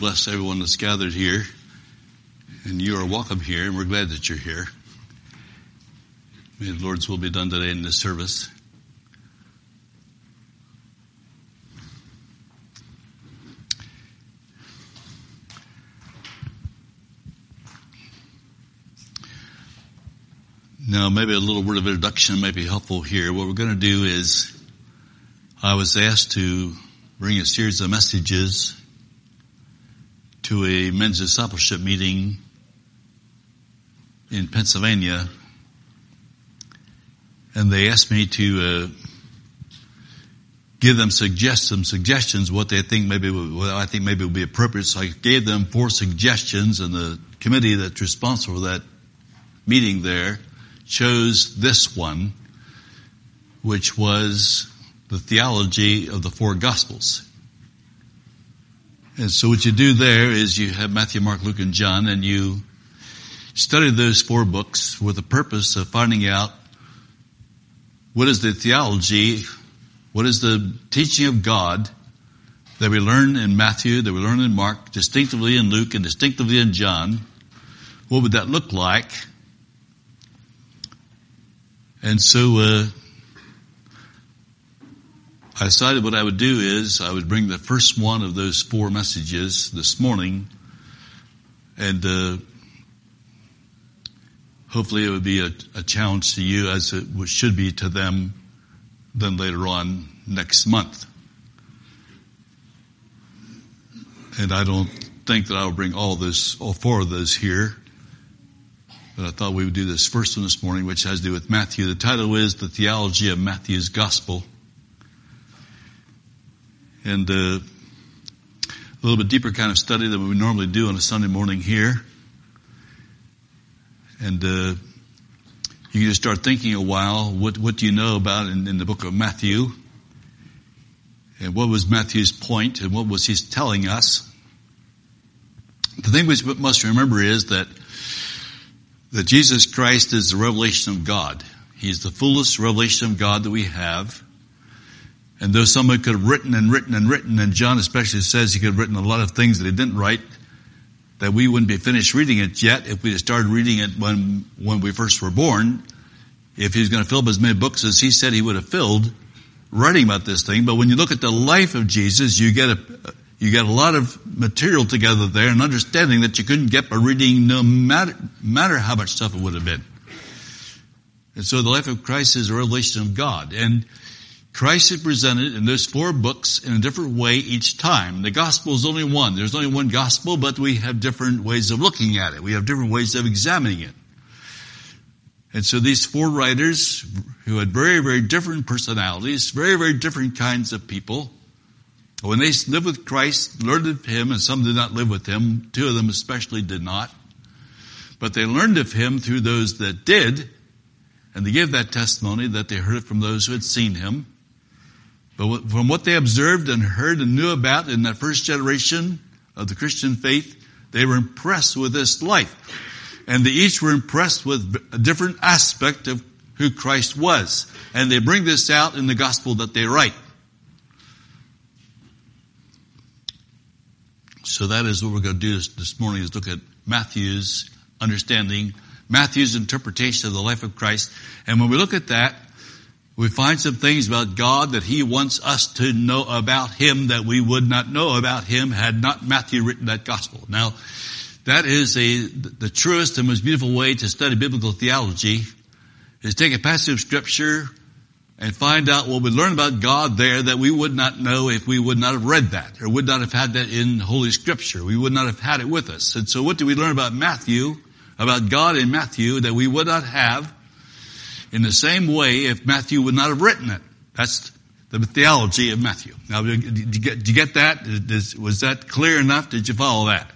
Bless everyone that's gathered here, and you are welcome here, and we're glad that you're here. May the Lord's will be done today in this service. Now, maybe a little word of introduction might be helpful here. What we're going to do is, I was asked to bring a series of messages to a men's discipleship meeting in Pennsylvania, and they asked me to give them some suggestions what they think what I think maybe would be appropriate. So I gave them 4 suggestions, and the committee that's responsible for that meeting there chose this one, which was the theology of the 4 Gospels. And so what you do there is you have Matthew, Mark, Luke, and John, and you study those 4 books with the purpose of finding out what is the theology, what is the teaching of God that we learn in Matthew, that we learn in Mark, distinctively in Luke, and distinctively in John. What would that look like? And so I decided what I would do is I would bring the first one of those 4 messages this morning, and hopefully it would be a challenge to you as it should be to them then later on next month. And I don't think that I'll bring all 4 of those here, but I thought we would do this first one this morning, which has to do with Matthew. The title is The Theology of Matthew's Gospel. And a little bit deeper kind of study than we normally do on a Sunday morning here. And you can just start thinking a while, what do you know about in the book of Matthew? And what was Matthew's point, and what was he telling us? The thing we must remember is that Jesus Christ is the revelation of God. He's the fullest revelation of God that we have. And though somebody could have written, and John especially says he could have written a lot of things that he didn't write, that we wouldn't be finished reading it yet if we had started reading it when we first were born. If he was going to fill up as many books as he said he would have filled writing about this thing. But when you look at the life of Jesus, you get a lot of material together there, and understanding that you couldn't get by reading no matter how much stuff it would have been. And so the life of Christ is a revelation of God. And Christ is presented in those 4 books in a different way each time. The gospel is only one. There's only one gospel, but we have different ways of looking at it. We have different ways of examining it. And so these 4 writers who had very, very different personalities, very, very different kinds of people, when they lived with Christ, learned of him, and some did not live with him, 2 of them especially did not, but they learned of him through those that did, and they gave that testimony that they heard it from those who had seen him. But from what they observed and heard and knew about in that first generation of the Christian faith, they were impressed with this life. And they each were impressed with a different aspect of who Christ was. And they bring this out in the gospel that they write. So that is what we're going to do this morning, is look at Matthew's understanding, Matthew's interpretation of the life of Christ. And when we look at that, we find some things about God that he wants us to know about him that we would not know about him had not Matthew written that gospel. Now, that is the truest and most beautiful way to study biblical theology, is take a passage of scripture and find out what we learn about God there that we would not know if we would not have read that, or would not have had that in Holy Scripture. We would not have had it with us. And so what do we learn about Matthew, about God in Matthew, that we would not have in the same way if Matthew would not have written it? That's the theology of Matthew. Now, did you get that? Was that clear enough? Did you follow that?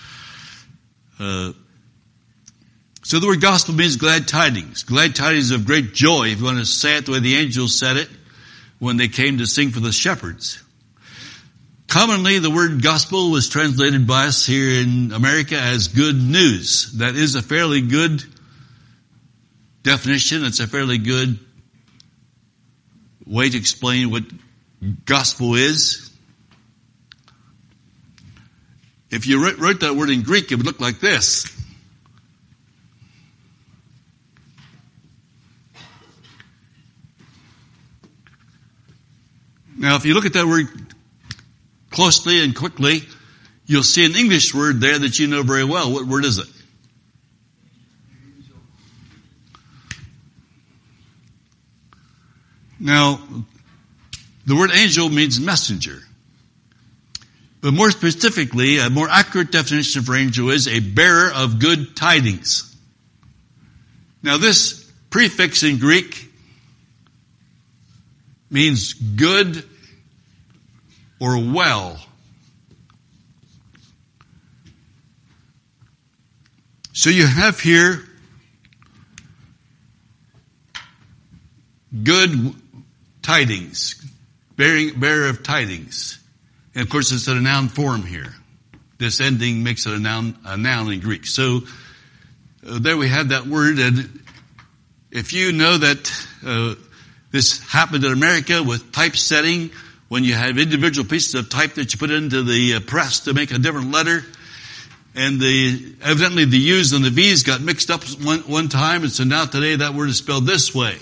So the word gospel means glad tidings. Glad tidings of great joy, if you want to say it the way the angels said it when they came to sing for the shepherds. Commonly, the word gospel was translated by us here in America as good news. That is a fairly good definition. It's a fairly good way to explain what gospel is. If you wrote that word in Greek, it would look like this. Now, if you look at that word closely and quickly, you'll see an English word there that you know very well. What word is it? Now, the word angel means messenger. But more specifically, a more accurate definition for angel is a bearer of good tidings. Now, this prefix in Greek means good or well. So you have here good tidings, bearer of tidings. And of course it's in a noun form here. This ending makes it a noun in Greek. So there we have that word, and if you know that this happened in America with typesetting, when you have individual pieces of type that you put into the press to make a different letter, and evidently the U's and the V's got mixed up one time, and so now today that word is spelled this way.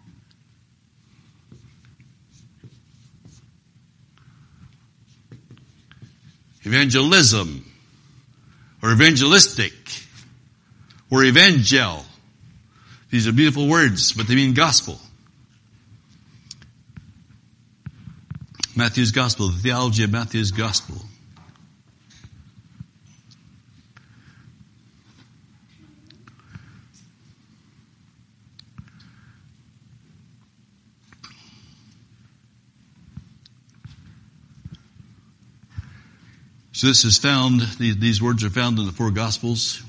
Evangelism, or evangelistic, or evangel. These are beautiful words, but they mean gospel. Matthew's gospel, the theology of Matthew's gospel. So this is found, these words are found in the four Gospels.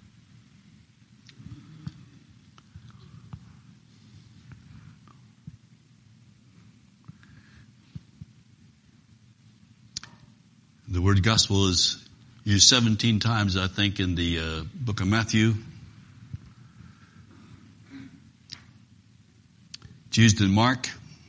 The word gospel is used 17 times, I think, in the book of Matthew. It's used in Mark.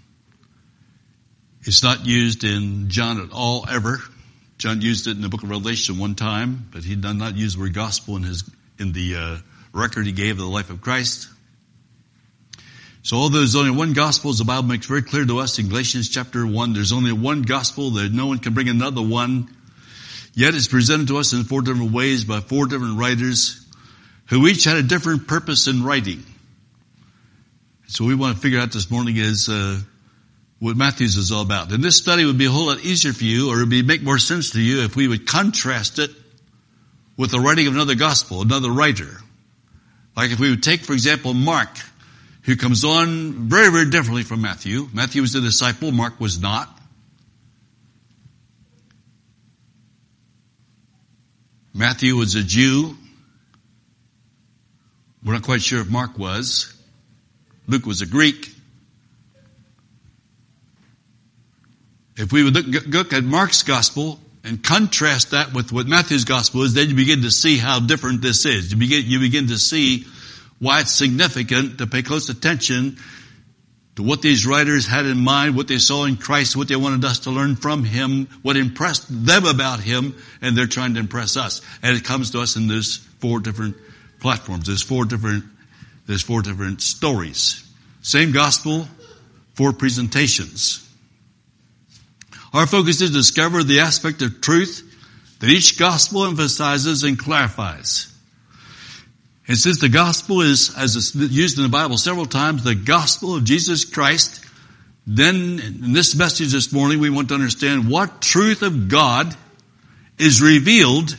It's not used in John at all, ever. John used it in the book of Revelation one time, but he did not use the word gospel in the record he gave of the life of Christ. So although there's only one gospel, as the Bible makes very clear to us in Galatians chapter 1, there's only one gospel, that no one can bring another one. Yet it's presented to us in four different ways by four different writers who each had a different purpose in writing. So we want to figure out this morning is what Matthew's is all about. And this study would be a whole lot easier for you, or it would make more sense to you if we would contrast it with the writing of another gospel, another writer. Like if we would take, for example, Mark, who comes on very, very differently from Matthew. Matthew was a disciple, Mark was not. Matthew was a Jew. We're not quite sure if Mark was. Luke was a Greek. If we would look at Mark's gospel and contrast that with what Matthew's gospel is, then you begin to see how different this is. You begin to see why it's significant to pay close attention to what these writers had in mind, what they saw in Christ, what they wanted us to learn from Him, what impressed them about Him, and they're trying to impress us. And it comes to us in those four different platforms. There's four different stories. Same gospel, four presentations. Our focus is to discover the aspect of truth that each gospel emphasizes and clarifies. And since the gospel is, as it's used in the Bible several times, the gospel of Jesus Christ, then in this message this morning we want to understand what truth of God is revealed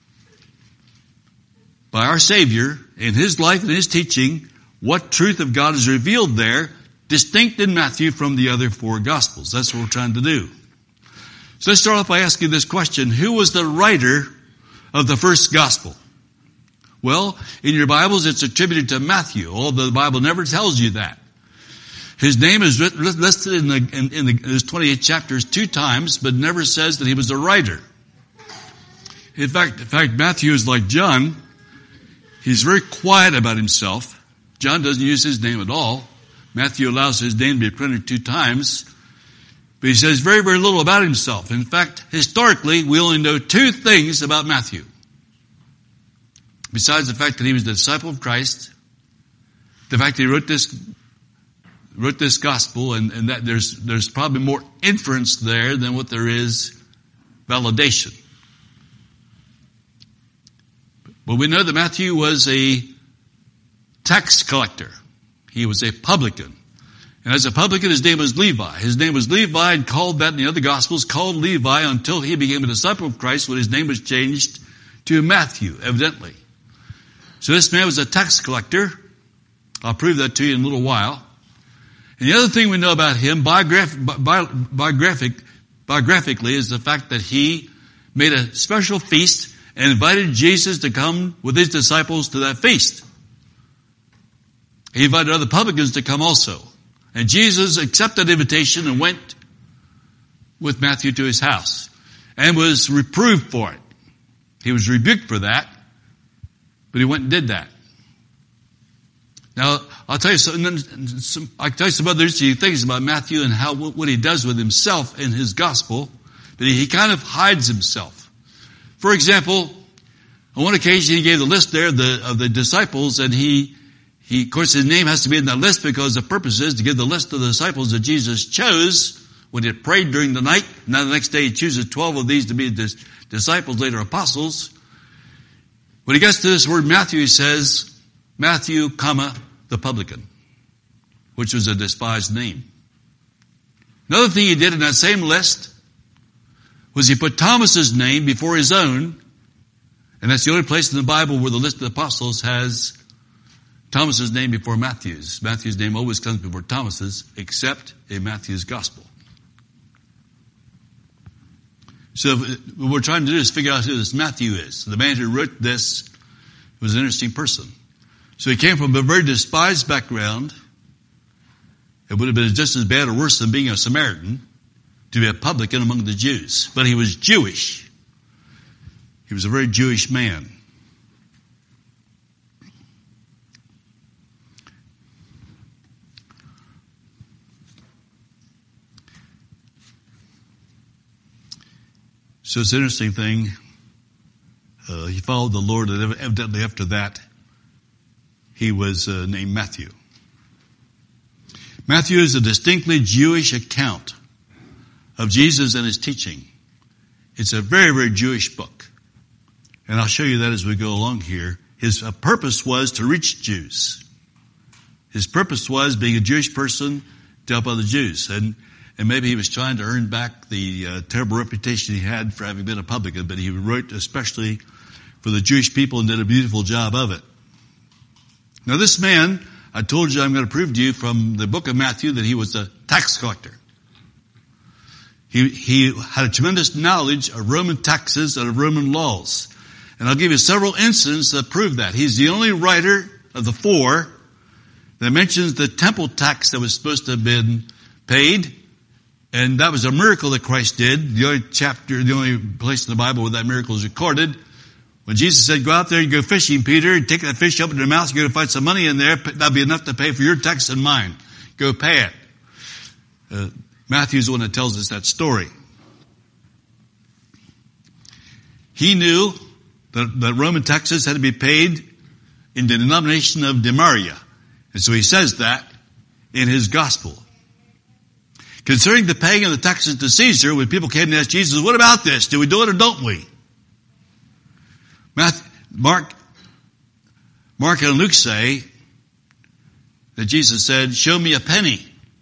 by our Savior in His life and His teaching. What truth of God is revealed there, distinct in Matthew from the other four gospels. That's what we're trying to do. So let's start off by asking this question. Who was the writer of the first gospel? Well, in your Bibles it's attributed to Matthew, although the Bible never tells you that. His name is listed in his 28 chapters 2 times, but never says that he was a writer. In fact, Matthew is like John. He's very quiet about himself. John doesn't use his name at all. Matthew allows his name to be printed 2 times. But he says very, very little about himself. In fact, historically, we only know two things about Matthew. Besides the fact that he was the disciple of Christ, the fact that he wrote this gospel, and that there's probably more inference there than what there is validation. But we know that Matthew was a tax collector. He was a publican. And as a publican, his name was Levi. His name was Levi, and called that in the other Gospels, called Levi until he became a disciple of Christ, when his name was changed to Matthew, evidently. So this man was a tax collector. I'll prove that to you in a little while. And the other thing we know about him biographically is the fact that he made a special feast and invited Jesus to come with his disciples to that feast. He invited other publicans to come also. And Jesus accepted the invitation and went with Matthew to his house and was reproved for it. He was rebuked for that, but he went and did that. Now, I'll tell you some other interesting things about Matthew and what he does with himself in his gospel, but he kind of hides himself. For example, on one occasion he gave the list there of the disciples, and he of course his name has to be in that list because the purpose is to give the list of the disciples that Jesus chose when he had prayed during the night. Now the next day he chooses 12 of these to be disciples, later apostles. When he gets to this word Matthew, he says, Matthew, the publican, which was a despised name. Another thing he did in that same list was he put Thomas's name before his own, and that's the only place in the Bible where the list of the apostles has Thomas's name before Matthew's. Matthew's name always comes before Thomas's, except in Matthew's gospel. So what we're trying to do is figure out who this Matthew is. The man who wrote this was an interesting person. So he came from a very despised background. It would have been just as bad or worse than being a Samaritan to be a publican among the Jews. But he was Jewish. He was a very Jewish man. So it's an interesting thing. He followed the Lord, and evidently after that, he was named Matthew. Matthew is a distinctly Jewish account of Jesus and his teaching. It's a very, very Jewish book. And I'll show you that as we go along here. His purpose was to reach Jews. His purpose was, being a Jewish person, to help other Jews. And maybe he was trying to earn back the terrible reputation he had for having been a publican, but he wrote especially for the Jewish people and did a beautiful job of it. Now this man, I told you I'm going to prove to you from the book of Matthew that he was a tax collector. He had a tremendous knowledge of Roman taxes and of Roman laws. And I'll give you several instances that prove that. He's the only writer of the four that mentions the temple tax that was supposed to have been paid. And that was a miracle that Christ did. The only place in the Bible where that miracle is recorded. When Jesus said, go out there and go fishing, Peter, and take that fish up in your mouth, you're going to find some money in there. That'll be enough to pay for your tax and mine. Go pay it. Matthew's the one that tells us that story. He knew that Roman taxes had to be paid in the denomination of denarii. And so he says that in his gospel. Concerning the paying of the taxes to Caesar, when people came to ask Jesus, what about this? Do we do it or don't we? Mark and Luke say that Jesus said, show me a penny.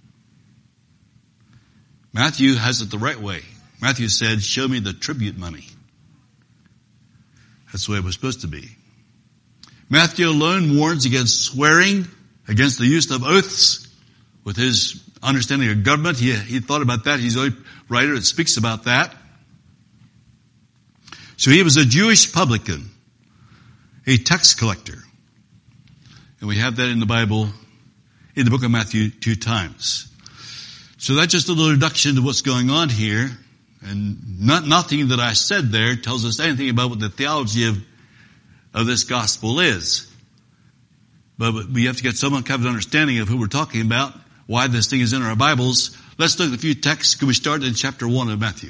Matthew has it the right way. Matthew said, show me the tribute money. That's the way it was supposed to be. Matthew alone warns against swearing, against the use of oaths. With his understanding of government, he thought about that. He's the only writer that speaks about that. So he was a Jewish publican, a tax collector. And we have that in the Bible, in the book of Matthew 2 times. So that's just a little introduction to what's going on here. And nothing that I said there tells us anything about what the theology of this gospel is. But we have to get some kind of understanding of who we're talking about. why this thing is in our Bibles, let's look at a few texts. Can we start in chapter 1 of Matthew?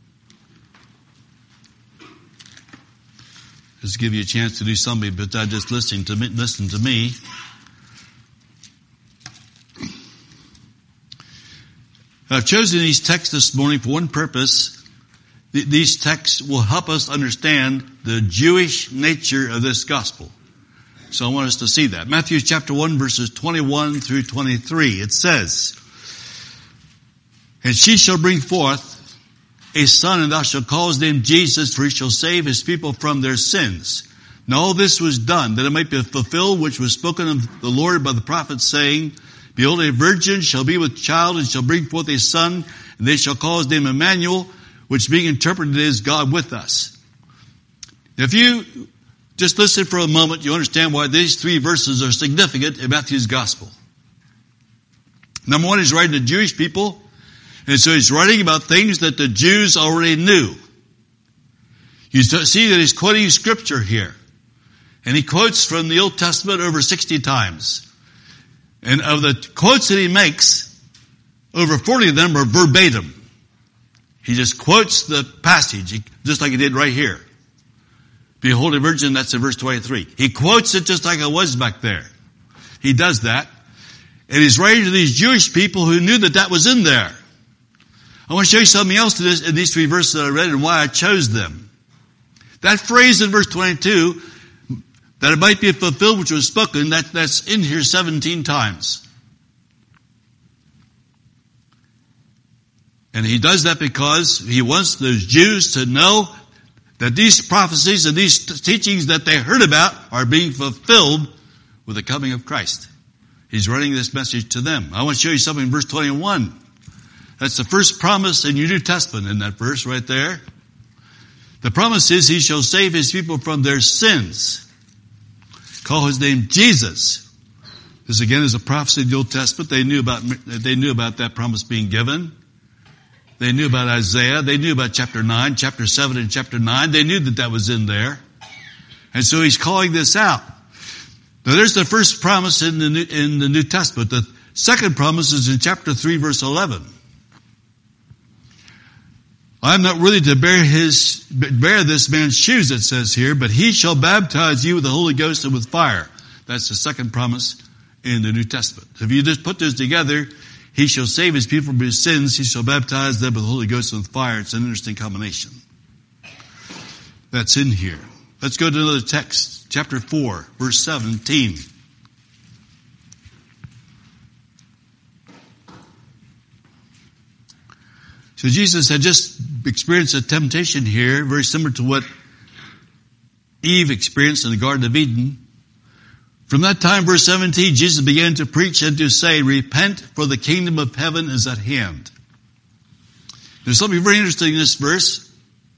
Just give you a chance to do something, but not just listen to me. I've chosen these texts this morning for one purpose. These texts will help us understand the Jewish nature of this gospel. So I want us to see that. Matthew chapter 1 verses 21 through 23. It says, "And she shall bring forth a son, and thou shalt call his name Jesus, for he shall save his people from their sins. And all this was done, that it might be fulfilled, which was spoken of the Lord by the prophet, saying, Behold, a virgin shall be with child, and shall bring forth a son, and they shall call his name Emmanuel, which being interpreted is God with us." If you just listen for a moment, you understand why these three verses are significant in Matthew's gospel. Number one, he's writing to Jewish people, and so he's writing about things that the Jews already knew. You see that he's quoting scripture here. And he quotes from the Old Testament over 60 times. And of the quotes that he makes, over 40 of them are verbatim. He just quotes the passage, just like he did right here. Behold a virgin, that's in verse 23. He quotes it just like it was back there. He does that. And he's writing to these Jewish people who knew that that was in there. I want to show you something else in these three verses that I read and why I chose them. That phrase in verse 22, that it might be fulfilled which was spoken, that's in here 17 times. And he does that because he wants those Jews to know that these prophecies and these teachings that they heard about are being fulfilled with the coming of Christ. He's writing this message to them. I want to show you something in verse 21. That's the first promise in your New Testament in that verse right there. The promise is he shall save his people from their sins. Call his name Jesus. This again is a prophecy in the Old Testament. They knew about that promise being given. They knew about Isaiah. They knew about chapter 9, chapter 7 and chapter 9. They knew that was in there. And so he's calling this out. Now there's the first promise in the New Testament. The second promise is in chapter 3 verse 11. I'm not worthy to bear this man's shoes, it says here, but he shall baptize you with the Holy Ghost and with fire. That's the second promise in the New Testament. If you just put those together, he shall save his people from his sins. He shall baptize them with the Holy Ghost and with fire. It's an interesting combination. That's in here. Let's go to another text. Chapter 4, verse 17. So Jesus had just experienced a temptation here, very similar to what Eve experienced in the Garden of Eden. From that time, verse 17, Jesus began to preach and to say, Repent, for the kingdom of heaven is at hand. There's something very interesting in this verse,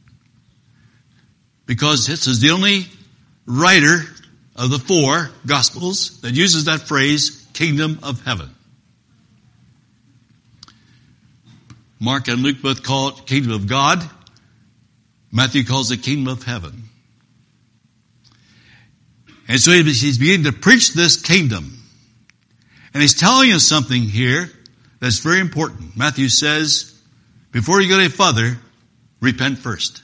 because this is the only writer of the four Gospels that uses that phrase, kingdom of heaven. Mark and Luke both call it kingdom of God. Matthew calls it kingdom of heaven. And so he's beginning to preach this kingdom. And he's telling us something here that's very important. Matthew says, before you go any further, repent first.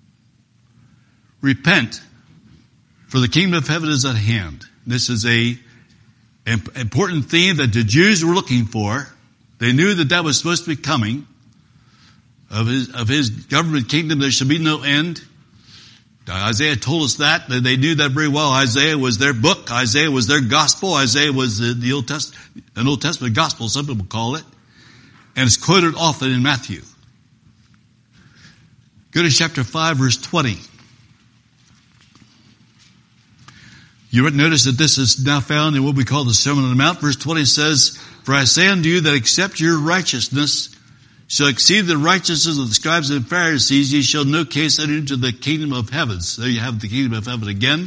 Repent, for the kingdom of heaven is at hand. This is an important theme that the Jews were looking for. They knew that was supposed to be coming. Of his government kingdom, there should be no end. Isaiah told us that. They knew that very well. Isaiah was their book. Isaiah was their gospel. Isaiah was the Old Testament, an Old Testament gospel, some people call it. And it's quoted often in Matthew. Go to chapter 5, verse 20. You notice that this is now found in what we call the Sermon on the Mount. Verse 20 says, For I say unto you that except your righteousness shall exceed the righteousness of the scribes and Pharisees, ye shall no case enter into the kingdom of heaven. So there you have the kingdom of heaven again.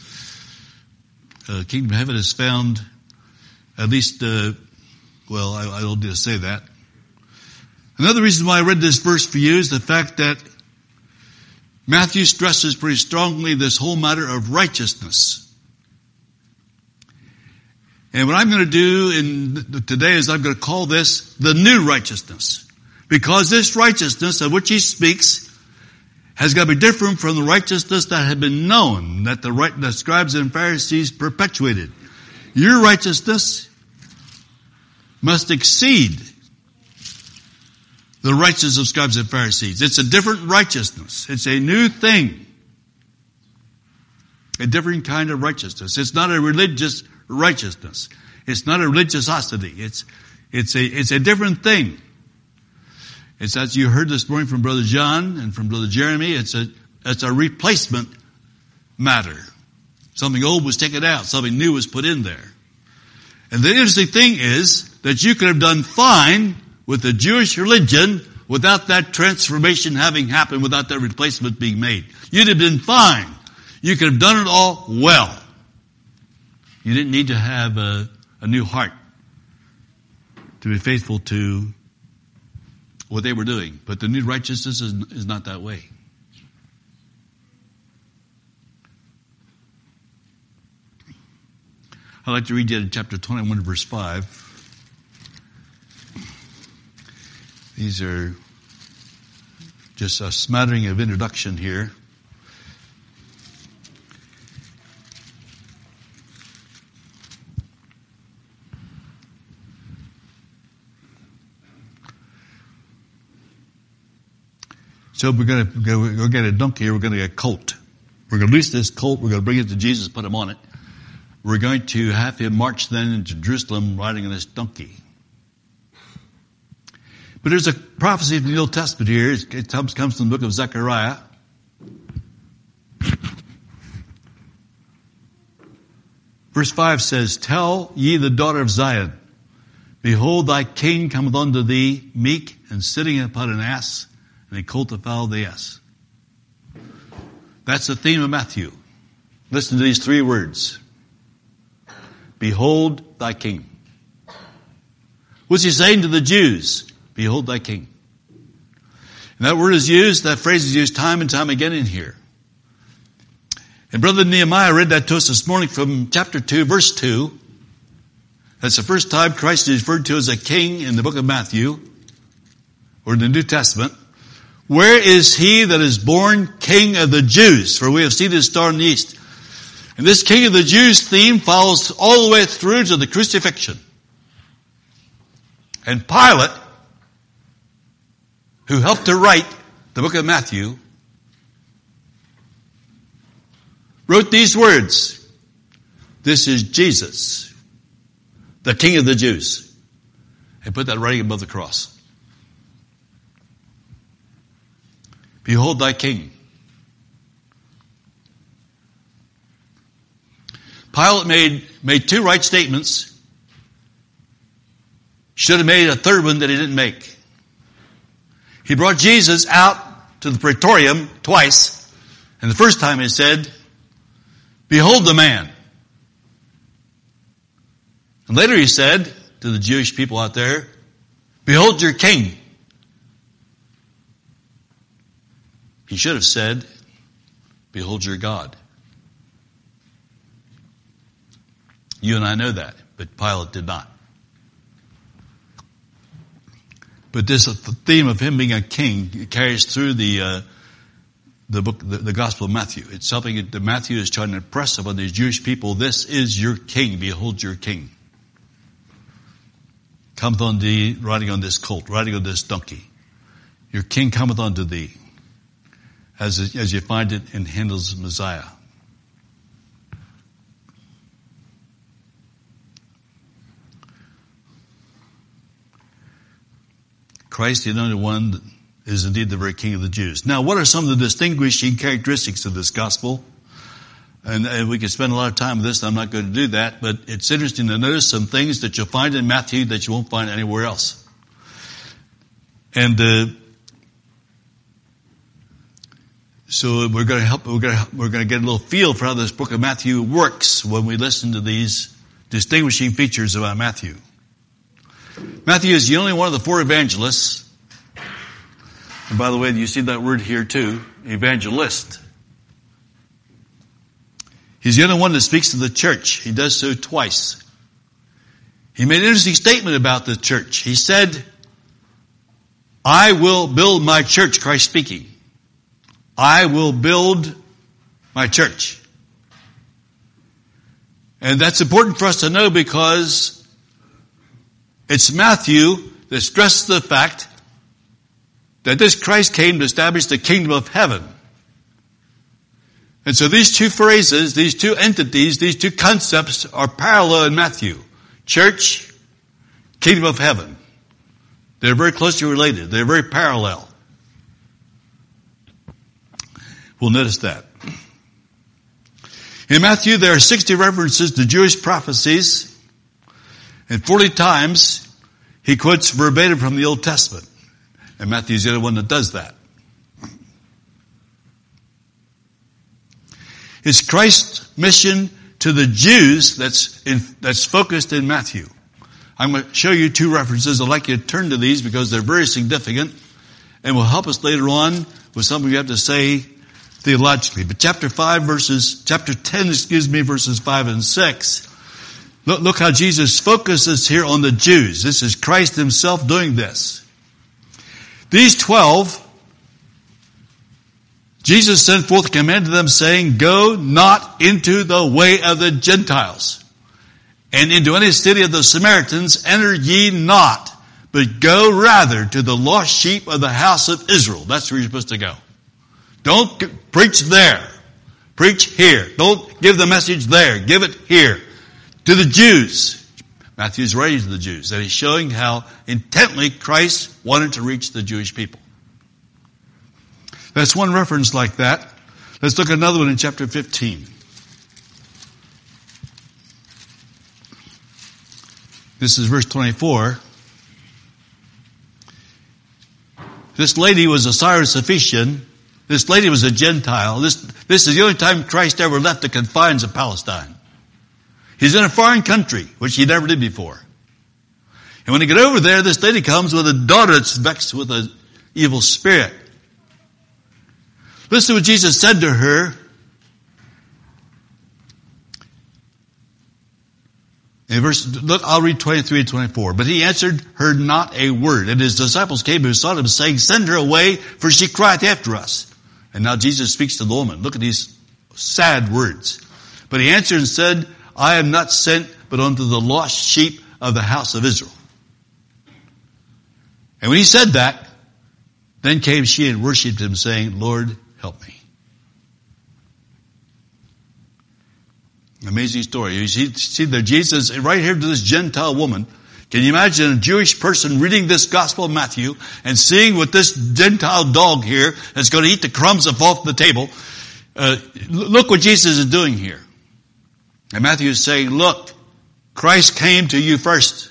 Kingdom of heaven is found, at least, I don't need to say that. Another reason why I read this verse for you is the fact that Matthew stresses pretty strongly this whole matter of righteousness. And what I'm going to do today is I'm going to call this the new righteousness. Because this righteousness of which he speaks has got to be different from the righteousness that had been known, that the scribes and Pharisees perpetuated. Your righteousness must exceed the righteousness of scribes and Pharisees. It's a different righteousness. It's a new thing. A different kind of righteousness. It's not a religious righteousness. It's not a religiosity. It's a different thing. It's as you heard this morning from Brother John and from Brother Jeremy, it's a replacement matter. Something old was taken out, something new was put in there. And the interesting thing is that you could have done fine with the Jewish religion without that transformation having happened, without that replacement being made. You'd have been fine. You could have done it all well. You didn't need to have a new heart to be faithful to what they were doing. But the new righteousness is not that way. I'd like to read you in chapter 21, verse 5. These are just a smattering of introduction here. So we're going to go get a donkey here. We're going to get a colt. We're going to loose this colt. We're going to bring it to Jesus, put him on it. We're going to have him march then into Jerusalem riding on this donkey. But there's a prophecy from the Old Testament here. It comes from the book of Zechariah. Verse 5 says, "Tell ye the daughter of Zion, behold thy king cometh unto thee, meek and sitting upon an ass, and a colt to follow the ass." That's the theme of Matthew. Listen to these three words. Behold thy king. What's he saying to the Jews? Behold thy king. And that word is used, that phrase is used time and time again in here. And Brother Nehemiah read that to us this morning from chapter 2, verse 2. That's the first time Christ is referred to as a king in the book of Matthew, or in the New Testament. Where is he that is born King of the Jews? For we have seen his star in the east. And this King of the Jews theme follows all the way through to the crucifixion. And Pilate, who helped to write the book of Matthew, wrote these words. This is Jesus, the King of the Jews. And put that writing above the cross. Behold thy king. Pilate made two right statements. Should have made a third one that he didn't make. He brought Jesus out to the praetorium twice. And the first time he said, behold the man. And later he said to the Jewish people out there, behold your king. He should have said, behold your God. You and I know that, but Pilate did not. But this theme of him being a king carries through the book, the Gospel of Matthew. It's something that Matthew is trying to impress upon these Jewish people. This is your king. Behold your king. Cometh unto thee, riding on this colt, riding on this donkey. Your king cometh unto thee. As you find it in Handel's Messiah. Christ, the anointed one, is indeed the very King of the Jews. Now, what are some of the distinguishing characteristics of this gospel? And we could spend a lot of time with this, and I'm not going to do that, but it's interesting to notice some things that you'll find in Matthew that you won't find anywhere else. And so we're going to get a little feel for how this book of Matthew works when we listen to these distinguishing features about Matthew. Matthew is the only one of the four evangelists. And by the way, you see that word here too, evangelist. He's the only one that speaks to the church. He does so twice. He made an interesting statement about the church. He said, I will build my church, Christ speaking. I will build my church. And that's important for us to know because it's Matthew that stresses the fact that this Christ came to establish the kingdom of heaven. And so these two phrases, these two entities, these two concepts are parallel in Matthew. Church, kingdom of heaven. They're very closely related. They're very parallel. We'll notice that. In Matthew, there are 60 references to Jewish prophecies, and 40 times he quotes verbatim from the Old Testament. And Matthew's the only one that does that. It's Christ's mission to the Jews that's focused in Matthew. I'm going to show you two references. I'd like you to turn to these because they're very significant and will help us later on with something you have to say theologically. But chapter 10, verses 5 and 6. Look how Jesus focuses here on the Jews. This is Christ himself doing this. These 12, Jesus sent forth a command to them saying, go not into the way of the Gentiles, and into any city of the Samaritans enter ye not, but go rather to the lost sheep of the house of Israel. That's where you're supposed to go. Don't preach there. Preach here. Don't give the message there. Give it here. To the Jews. Matthew's writing to the Jews. And he's showing how intently Christ wanted to reach the Jewish people. That's one reference like that. Let's look at another one in chapter 15. This is verse 24. This lady was a Syro-Ephesian. This lady was a Gentile. This is the only time Christ ever left the confines of Palestine. He's in a foreign country, which he never did before. And when he got over there, this lady comes with a daughter that's vexed with an evil spirit. Listen to what Jesus said to her. In look, I'll read 23 and 24. But he answered her not a word. And his disciples came and sought him, saying, send her away, for she crieth after us. And now Jesus speaks to the woman. Look at these sad words. But he answered and said, I am not sent but unto the lost sheep of the house of Israel. And when he said that, then came she and worshipped him, saying, Lord, help me. Amazing story. You see that Jesus, right here to this Gentile woman. Can you imagine a Jewish person reading this Gospel of Matthew and seeing what this Gentile dog here is going to eat the crumbs that fall from the table? Look what Jesus is doing here. And Matthew is saying, look, Christ came to you first.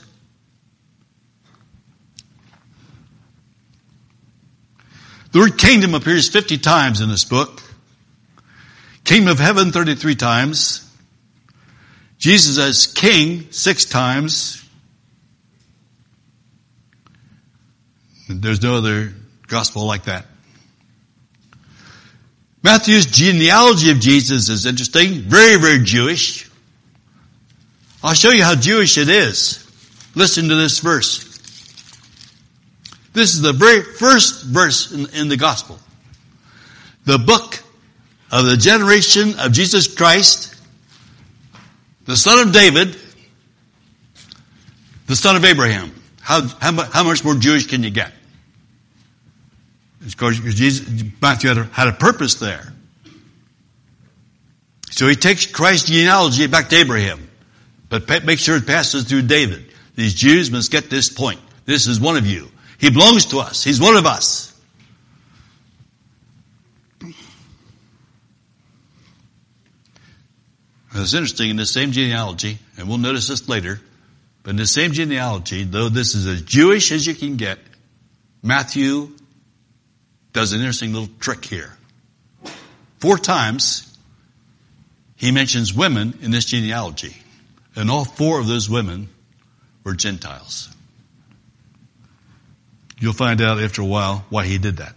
The word kingdom appears 50 times in this book. Kingdom of heaven 33 times. Jesus as king 6 times. There's no other gospel like that. Matthew's genealogy of Jesus is interesting. Very, very Jewish. I'll show you how Jewish it is. Listen to this verse. This is the very first verse in the gospel. The book of the generation of Jesus Christ, the son of David, the son of Abraham. How much more Jewish can you get? Of course, Matthew had a purpose there. So he takes Christ's genealogy back to Abraham, but make sure it passes through David. These Jews must get this point. This is one of you. He belongs to us. He's one of us. It's interesting in the same genealogy, and we'll notice this later, but in the same genealogy, though this is as Jewish as you can get, Matthew does an interesting little trick here. 4 times he mentions women in this genealogy, and all 4 of those women were Gentiles. You'll find out after a while why he did that.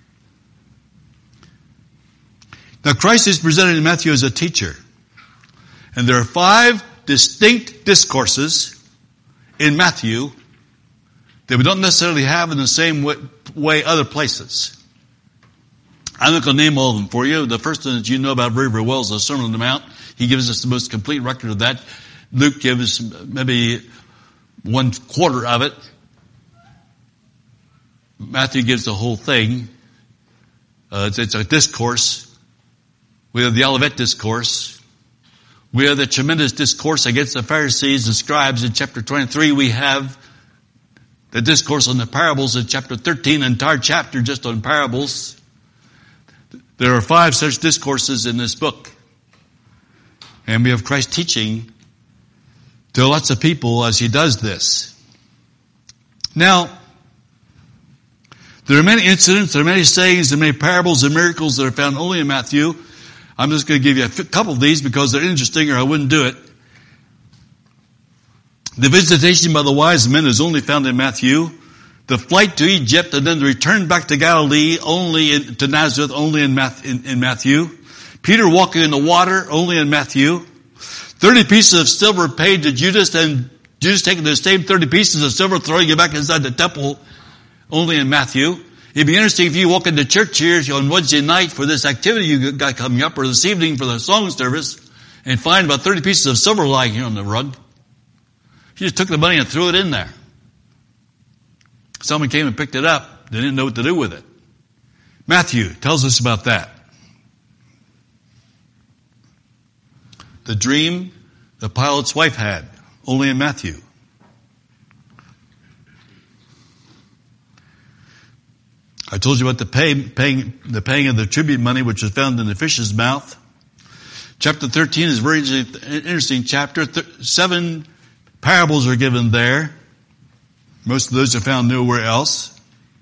Now Christ is presented in Matthew as a teacher. And there are 5 distinct discourses in Matthew that we don't necessarily have in the same way other places. I'm not going to name all of them for you. The first one that you know about very, very well is the Sermon on the Mount. He gives us the most complete record of that. Luke gives maybe 1/4 of it. Matthew gives the whole thing. It's a discourse. We have the Olivet Discourse. We have the tremendous discourse against the Pharisees and scribes in chapter 23. We have the discourse on the parables in chapter 13, an entire chapter just on parables. There are 5 such discourses in this book. And we have Christ teaching to lots of people as he does this. Now, there are many incidents, there are many sayings, there are many parables and miracles that are found only in Matthew. I'm just going to give you a couple of these because they're interesting or I wouldn't do it. The visitation by the wise men is only found in Matthew. The flight to Egypt and then the return back to Galilee to Nazareth only in Matthew. Peter walking in the water only in Matthew. 30 pieces of silver paid to Judas and Judas taking the same 30 pieces of silver throwing it back inside the temple only in Matthew. It'd be interesting if you walk into church here on Wednesday night for this activity you got coming up or this evening for the song service and find about 30 pieces of silver lying here on the rug. He just took the money and threw it in there. Someone came and picked it up. They didn't know what to do with it. Matthew tells us about that. The dream the Pilate's wife had, only in Matthew. I told you about the paying of the tribute money, which was found in the fish's mouth. Chapter 13 is a very interesting chapter. 7 parables are given there. Most of those are found nowhere else.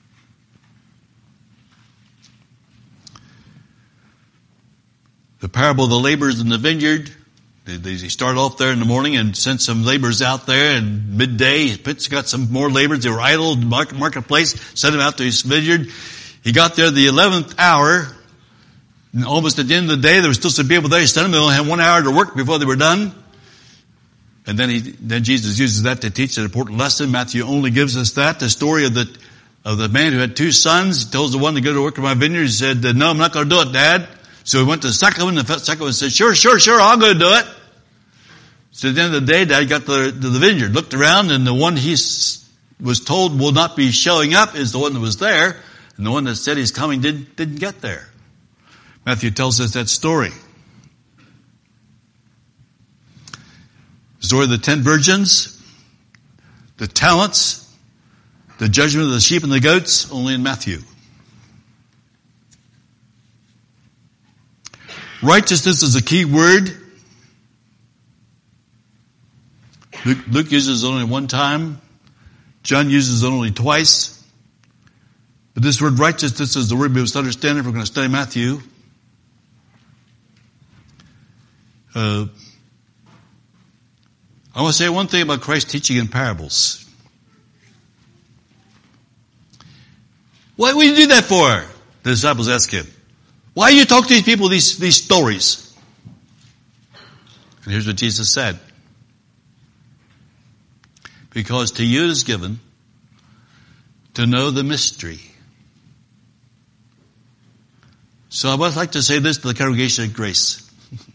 The parable of the laborers in the vineyard. They start off there in the morning and sent some laborers out there, and midday he got some more laborers. They were idle in the marketplace, sent them out to his vineyard. He got there the 11th hour, and almost at the end of the day there were still some people there. He sent them, they only had 1 hour to work before they were done. And then Jesus uses that to teach an important lesson. Matthew only gives us that, the story of the man who had 2 sons. He tells the one to go to work in my vineyard. He said, no, I'm not going to do it, Dad. So he went to the second one, and the second one said, sure, I'll go do it. So at the end of the day, Dad got to the vineyard, looked around, and the one he was told will not be showing up is the one that was there, and the one that said he's coming didn't get there. Matthew tells us that story. The story of the 10 virgins, the talents, the judgment of the sheep and the goats, only in Matthew. Righteousness is a key word. Luke uses it only one time. John uses it only twice. But this word righteousness is the word we must understand if we're going to study Matthew. I want to say one thing about Christ's teaching in parables. What would you do that for? The disciples ask him. Why do you talk to these people these stories? And here's what Jesus said. Because to you it is given to know the mystery. So I would like to say this to the congregation of Grace.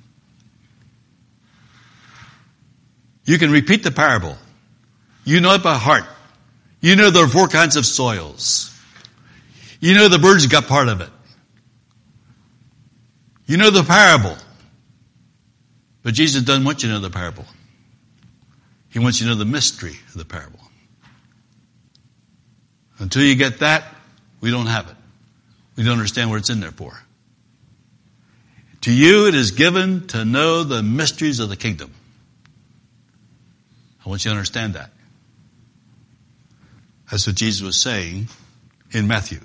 You can repeat the parable. You know it by heart. You know there are 4 kinds of soils. You know the birds got part of it. You know the parable. But Jesus doesn't want you to know the parable. He wants you to know the mystery of the parable. Until you get that, we don't have it. We don't understand what it's in there for. To you it is given to know the mysteries of the kingdom. I want you to understand that. That's what Jesus was saying in Matthew.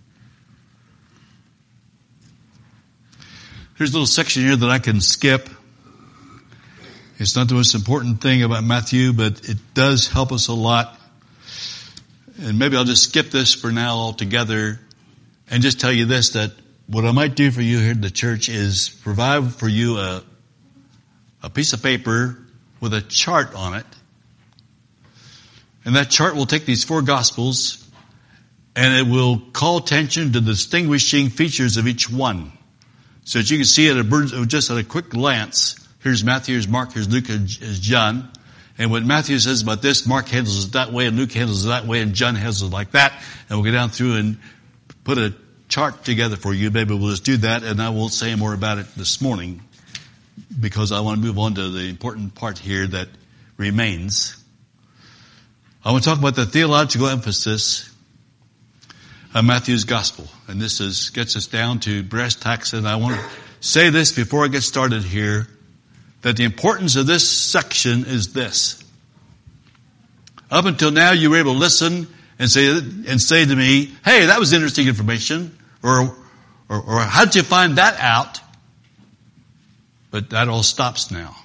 Here's a little section here that I can skip. It's not the most important thing about Matthew, but it does help us a lot. And maybe I'll just skip this for now altogether and just tell you this, that what I might do for you here at the church is provide for you a piece of paper with a chart on it And that chart will take these 4 Gospels and it will call attention to the distinguishing features of each one. So that you can see just at a quick glance, here's Matthew, here's Mark, here's Luke, here's John. And what Matthew says about this, Mark handles it that way, and Luke handles it that way, and John handles it like that. And we'll go down through and put a chart together for you. Maybe we'll just do that, and I won't say more about it this morning because I want to move on to the important part here that remains. I want to talk about the theological emphasis of Matthew's gospel. And this gets us down to brass tacks, and I want to say this before I get started here, that the importance of this section is this. Up until now, you were able to listen and say to me, hey, that was interesting information, or how did you find that out? But that all stops now.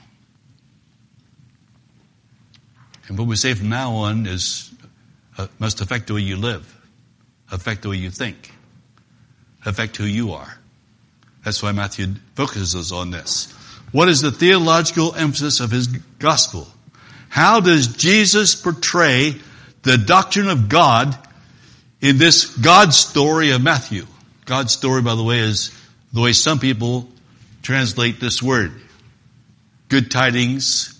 And what we say from now on must affect the way you live, affect the way you think, affect who you are. That's why Matthew focuses on this. What is the theological emphasis of his gospel? How does Jesus portray the doctrine of God in this God story of Matthew? God's story, by the way, is the way some people translate this word. Good tidings,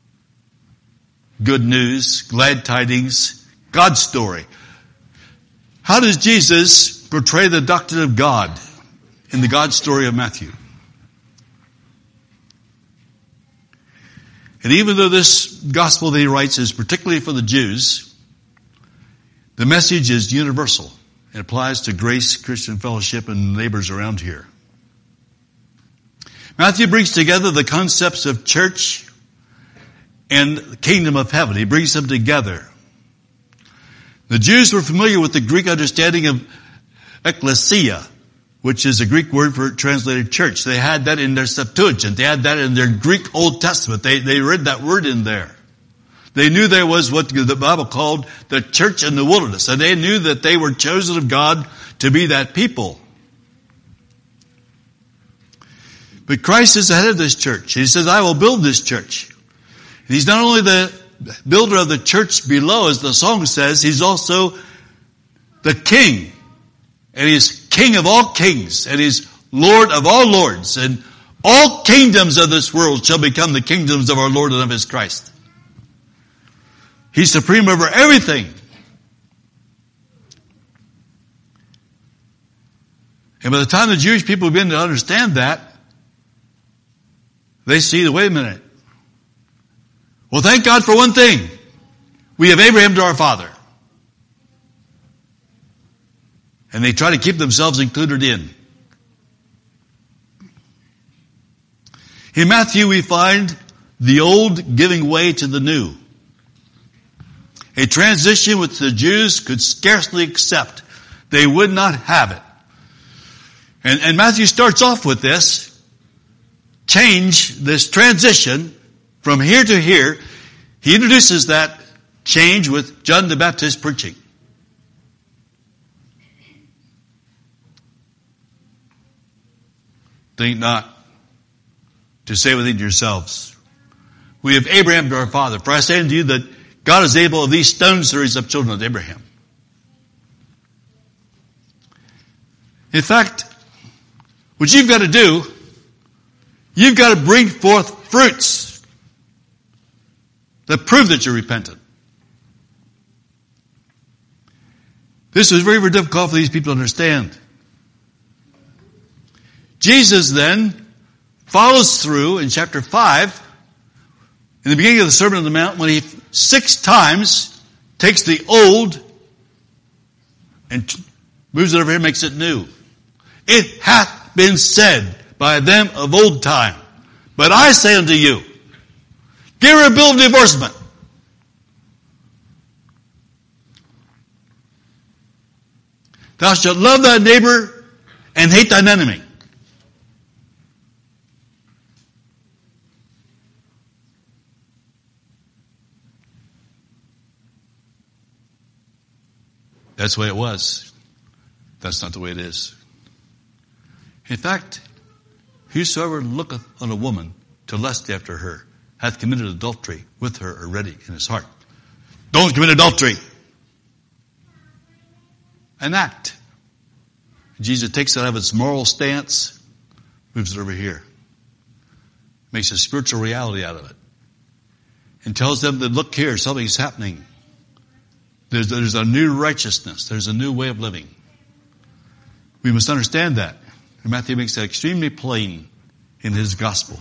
good news, glad tidings, God's story. How does Jesus portray the doctrine of God in the God story of Matthew? And even though this gospel that he writes is particularly for the Jews, the message is universal. It applies to Grace Christian Fellowship and neighbors around here. Matthew brings together the concepts of church and the kingdom of heaven. He brings them together. The Jews were familiar with the Greek understanding of ecclesia, which is a Greek word for translated church. They had that in their Septuagint. They had that in their Greek Old Testament. They read that word in there. They knew there was what the Bible called the church in the wilderness. And they knew that they were chosen of God to be that people. But Christ is the head of this church. He says, I will build this church. And he's not only the builder of the church below, as the song says, he's also the king. And he's King of all kings, and he's Lord of all lords, and all kingdoms of this world shall become the kingdoms of our Lord and of his Christ. He's supreme over everything. And by the time the Jewish people begin to understand that, they see that, wait a minute. Well, thank God for one thing. We have Abraham to our father. And they try to keep themselves included in. In Matthew, we find the old giving way to the new. A transition which the Jews could scarcely accept. They would not have it. And Matthew starts off with this change, this transition from here to here. He introduces that change with John the Baptist preaching. Think not to say within yourselves, we have Abraham to our father. For I say unto you that God is able of these stones to raise up children of Abraham. In fact, what you've got to do, you've got to bring forth fruits that prove that you're repentant. This was very, very difficult for these people to understand. Jesus then follows through in chapter 5, in the beginning of the Sermon on the Mount, when he 6 times takes the old and moves it over here and makes it new. It hath been said by them of old time, but I say unto you, get rid of bill of divorcement. Thou shalt love thy neighbor and hate thine enemy. That's the way it was. That's not the way it is. In fact, whosoever looketh on a woman to lust after her hath committed adultery with her already in his heart. Don't commit adultery. An act. Jesus takes it out of its moral stance, moves it over here. Makes a spiritual reality out of it. And tells them that, look here, something's happening. There's a new righteousness. There's a new way of living. We must understand that. And Matthew makes that extremely plain in his gospel.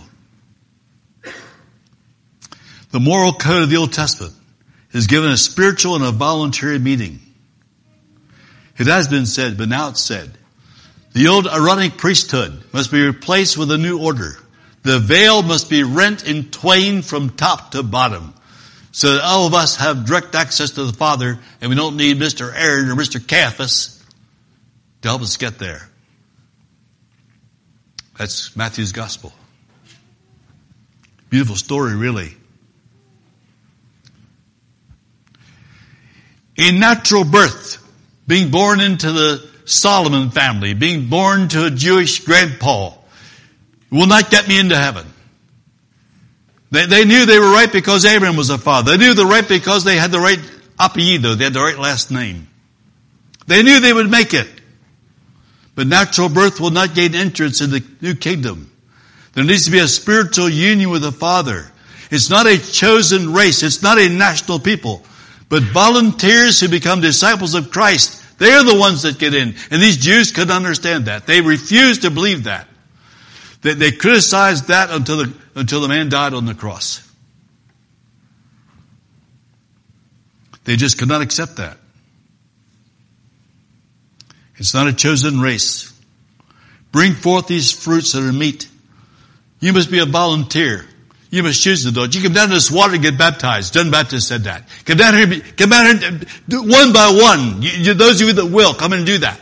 The moral code of the Old Testament is given a spiritual and a voluntary meaning. It has been said, but now it's said. The old Aaronic priesthood must be replaced with a new order. The veil must be rent in twain from top to bottom, so that all of us have direct access to the Father, and we don't need Mr. Aaron or Mr. Caiaphas to help us get there. That's Matthew's gospel. Beautiful story, really. A natural birth, being born into the Solomon family, being born to a Jewish grandpa, will not get me into heaven. They knew they were right because Abraham was their father. They knew they were right because they had the right apellido. They had the right last name. They knew they would make it. But natural birth will not gain entrance in the new kingdom. There needs to be a spiritual union with the Father. It's not a chosen race. It's not a national people. But volunteers who become disciples of Christ, they are the ones that get in. And these Jews couldn't understand that. They refused to believe that. They criticized that until the man died on the cross. They just could not accept that. It's not a chosen race. Bring forth these fruits that are meet. You must be a volunteer. You must choose to do it. You come down to this water and get baptized. John Baptist said that. Come down here and do one by one. Those of you that will, come and do that.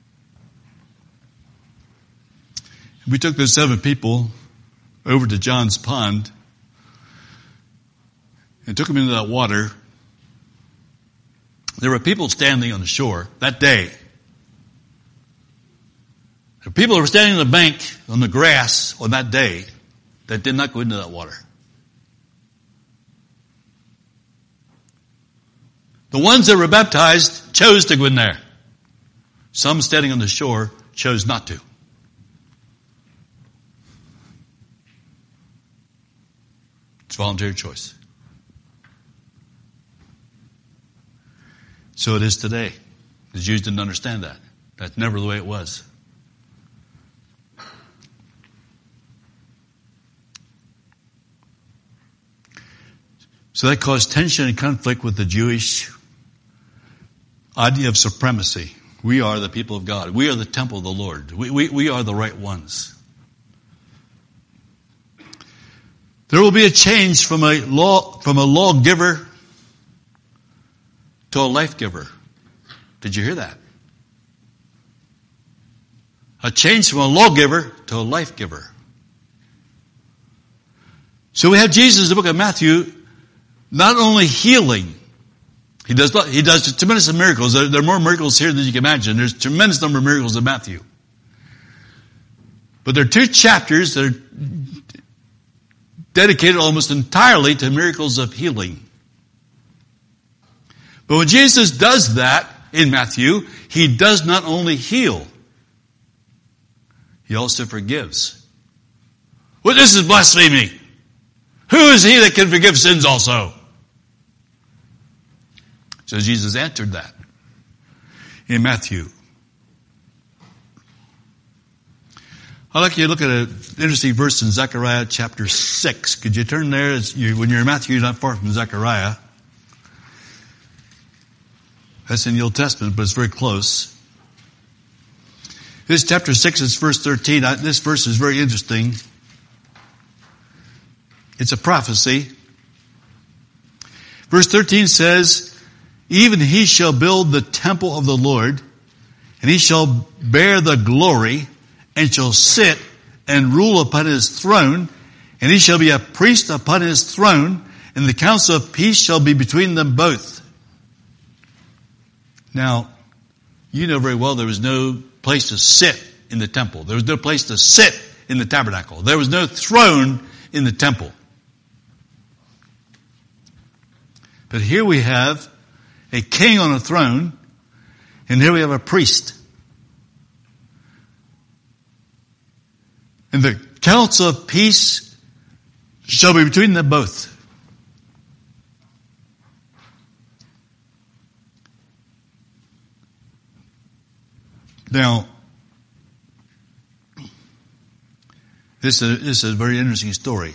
We took those 7 people over to John's pond and took them into that water. There were people standing on the shore that day. There were people that were standing on the bank on the grass on that day that did not go into that water. The ones that were baptized chose to go in there. Some standing on the shore chose not to. It's voluntary choice. So it is today. The Jews didn't understand that. That's never the way it was. So that caused tension and conflict with the Jewish idea of supremacy. We are the people of God. We are the temple of the Lord. We are the right ones. There will be a change from a lawgiver to a life giver. Did you hear that? A change from a lawgiver to a life giver. So we have Jesus in the book of Matthew not only healing. He does a tremendous miracles. There are more miracles here than you can imagine. There's a tremendous number of miracles in Matthew. But there are 2 chapters that are dedicated almost entirely to miracles of healing. But when Jesus does that in Matthew, he does not only heal, he also forgives. Well, this is blasphemy. Who is he that can forgive sins also? So Jesus answered that in Matthew. I'd like you to look at an interesting verse in Zechariah chapter 6. Could you turn there? When you're in Matthew, you're not far from Zechariah. That's in the Old Testament, but it's very close. This chapter 6 is verse 13. This verse is very interesting. It's a prophecy. Verse 13 says, even he shall build the temple of the Lord, and he shall bear the glory, and shall sit and rule upon his throne, and he shall be a priest upon his throne, and the counsel of peace shall be between them both. Now, you know very well there was no place to sit in the temple. There was no place to sit in the tabernacle. There was no throne in the temple. But here we have a king on a throne, and here we have a priest. And the counsel of peace shall be between them both. Now, this is a very interesting story.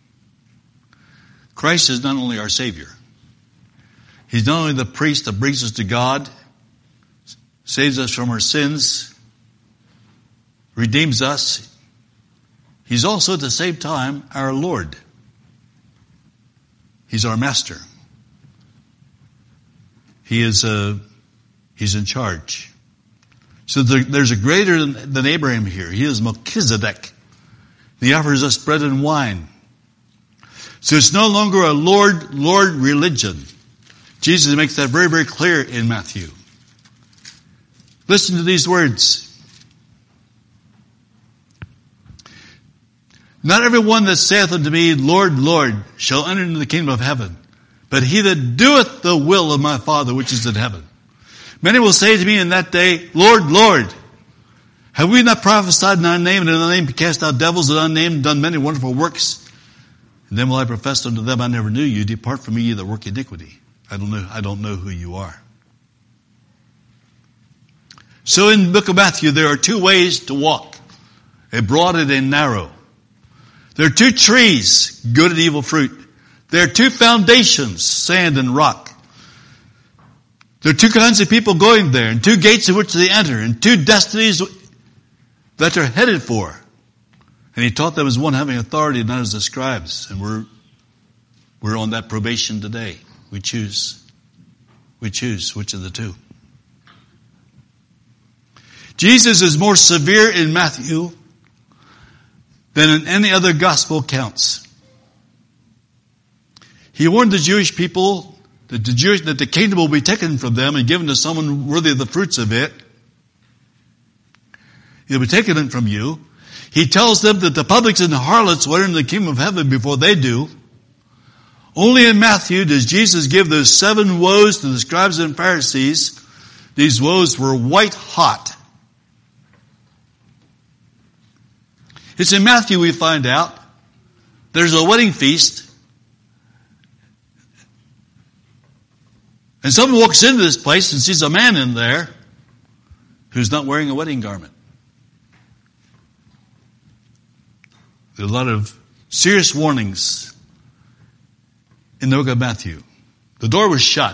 Christ is not only our Savior. He's not only the priest that brings us to God, saves us from our sins, redeems us. He's also at the same time our Lord. He's our master. He's in charge. So there's a greater than Abraham here. He is Melchizedek. He offers us bread and wine. So it's no longer a Lord religion. Jesus makes that very, very clear in Matthew. Listen to these words. Not everyone that saith unto me, Lord, Lord, shall enter into the kingdom of heaven, but he that doeth the will of my Father which is in heaven. Many will say to me in that day, Lord, Lord, have we not prophesied in thy name, and in thy name cast out devils in thy name, and done many wonderful works? And then will I profess unto them, I never knew you. Depart from me, ye that work iniquity. I don't know who you are. So in the book of Matthew, there are two ways to walk, a broad and a narrow. There are two trees, good and evil fruit. There are two foundations, sand and rock. There are two kinds of people going there, and two gates in which they enter, and two destinies that they're headed for. And he taught them as one having authority, not as the scribes. And we're on that probation today. We choose which of the two. Jesus is more severe in Matthew than in any other gospel accounts. He warned the Jewish people that the kingdom will be taken from them and given to someone worthy of the fruits of it. It'll be taken from you. He tells them that the publicans and the harlots will enter into the kingdom of heaven before they do. Only in Matthew does Jesus give those 7 woes to the scribes and Pharisees. These woes were white hot. It's in Matthew we find out there's a wedding feast. And someone walks into this place and sees a man in there who's not wearing a wedding garment. There are a lot of serious warnings in the book of Matthew. The door was shut.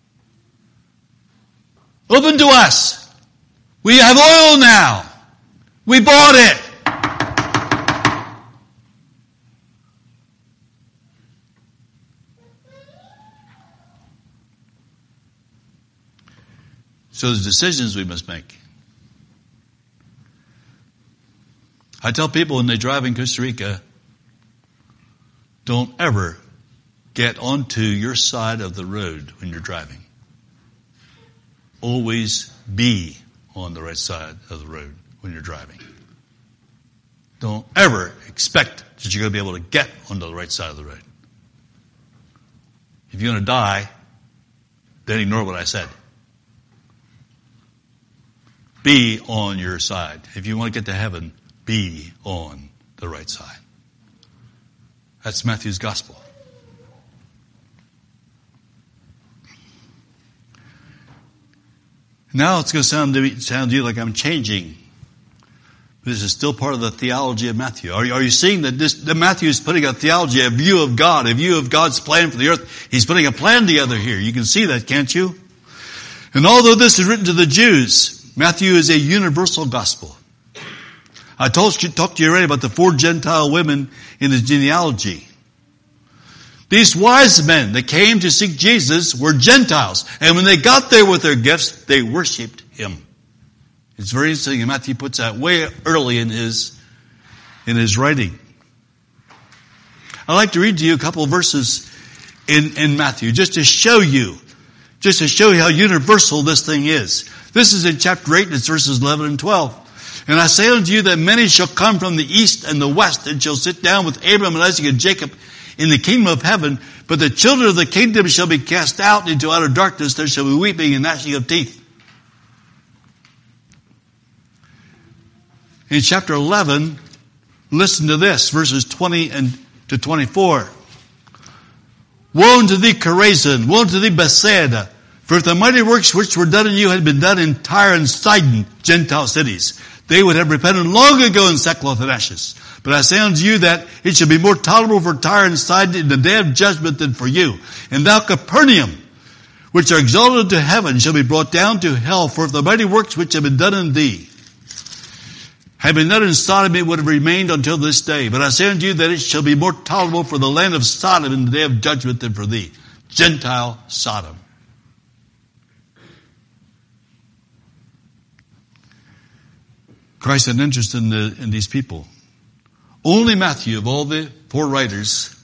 Open to us. We have oil now. We bought it. So there's decisions we must make. I tell people when they drive in Costa Rica, don't ever get onto your side of the road when you're driving. Always be on the right side of the road when you're driving. Don't ever expect that you're going to be able to get onto the right side of the road. If you're going to die, then ignore what I said. Be on your side. If you want to get to heaven, be on the right side. That's Matthew's gospel. Now it's going to sound to you like I'm changing. This is still part of the theology of Matthew. Are you seeing that Matthew is putting a theology, a view of God, a view of God's plan for the earth? He's putting a plan together here. You can see that, can't you? And although this is written to the Jews, Matthew is a universal gospel. I talked to you already about the 4 Gentile women in his genealogy. These wise men that came to seek Jesus were Gentiles. And when they got there with their gifts, they worshiped him. It's very interesting, and Matthew puts that way early in his writing. I'd like to read to you a couple of verses in Matthew, just to show you how universal this thing is. This is in chapter 8, and it's verses 11 and 12. And I say unto you that many shall come from the east and the west, and shall sit down with Abraham and Isaac and Jacob in the kingdom of heaven, but the children of the kingdom shall be cast out into outer darkness. There shall be weeping and gnashing of teeth. In chapter 11, listen to this, verses 20 to 24. Woe unto thee, Chorazin! Woe unto thee, Bethsaida! For if the mighty works which were done in you had been done in Tyre and Sidon, Gentile cities, they would have repented long ago in sackcloth and ashes. But I say unto you that it shall be more tolerable for Tyre and Sidon in the day of judgment than for you. And thou, Capernaum, which are exalted to heaven, shall be brought down to hell. For if the mighty works which have been done in thee had been done in Sodom, it would have remained until this day. But I say unto you that it shall be more tolerable for the land of Sodom in the day of judgment than for thee. Gentile Sodom. Christ had an interest in these people. Only Matthew, of all the four writers,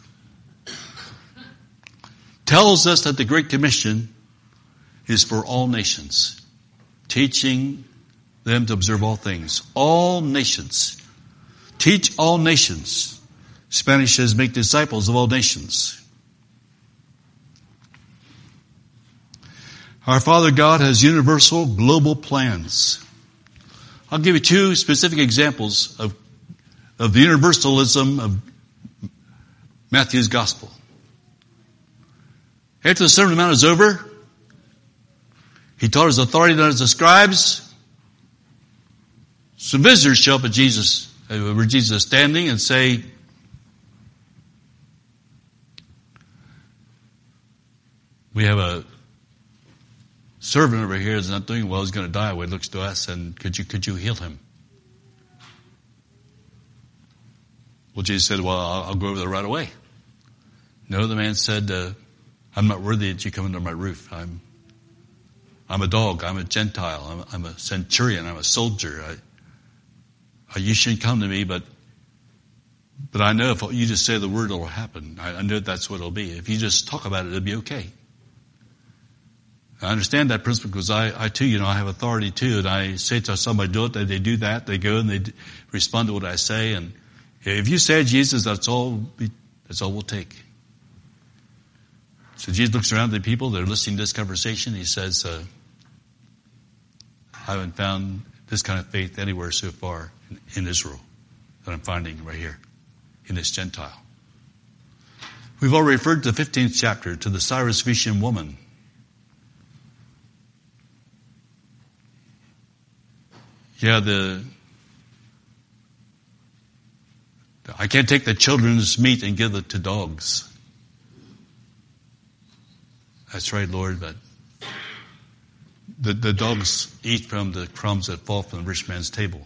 tells us that the Great Commission is for all nations, teaching them to observe all things. All nations. Teach all nations. Spanish says make disciples of all nations. Our Father God has universal global plans. I'll give you two specific examples of the universalism of Matthew's gospel. After the Sermon on the Mount is over, he taught his authority on his scribes. Some visitors show up at Jesus, where Jesus is standing, and say, we have a servant over here that's not doing well. He's going to die. Well, it looks to us, and could you heal him? Well, Jesus said, well, I'll go over there right away. No, the man said, I'm not worthy that you come under my roof. I'm a dog. I'm a Gentile. I'm a centurion. I'm a soldier. You shouldn't come to me, but I know if you just say the word, it'll happen. I know that's what it'll be. If you just talk about it, it'll be okay. I understand that principle because I too, I have authority too, and I say to somebody, do it, they do that, they go and they respond to what I say, and if you say Jesus, that's all we'll take. So Jesus looks around at the people that are listening to this conversation. He says, I haven't found this kind of faith anywhere so far in Israel that I'm finding right here in this Gentile. We've already referred to the 15th chapter, to the Syrophoenician woman. Yeah, I can't take the children's meat and give it to dogs. That's right, Lord, but the dogs eat from the crumbs that fall from the rich man's table.